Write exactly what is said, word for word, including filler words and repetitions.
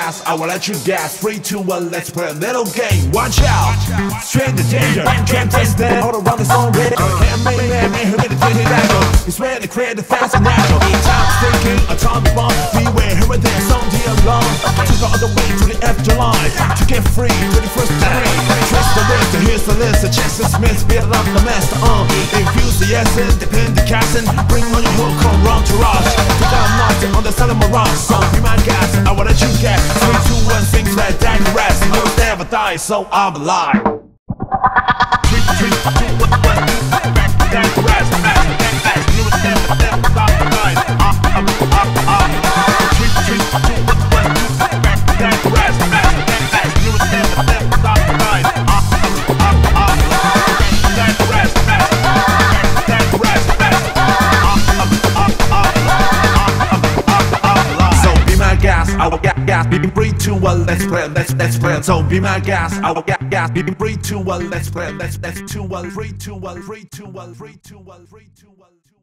gas, I will let you gas. Three, two, one, let's play a little game. Watch out, straight to danger. Can't taste that, all around the song. Can't make that man who made it to the dagger. It's ready to create the fast and natural. Time's thinking, a time bomb. Beware, here and there, sound the alarm. To the other way, to the afterlife. To get free, to the first degree. Trust the list, here's the list. The Chester Smith, beat up the master. Uh, infuse the essence, depend the casting. Bring on your hook, come round to rush. To the mountain on the side of mirage. So be my gas, I will let you get. Three, two, one, things like that, the rest. I will never die, so I'm alive. Three, three, two, one, one, that the rest. You will never, never stop the ride. Up, up, up, up. Three, three, two, one, one, that the rest. You will never, never stop the ride. Up, up, up, up. That the rest. That the rest. Up, up, up, up. Up, up, up, up. So be my gas, I will get gas. Be three, two, one, let's play, let's let's play. So be my gas, I will get gas. Be three, two, one, let's play, let's let's two, one, three, two, one, three, two, one, three, two, one, three, two, one.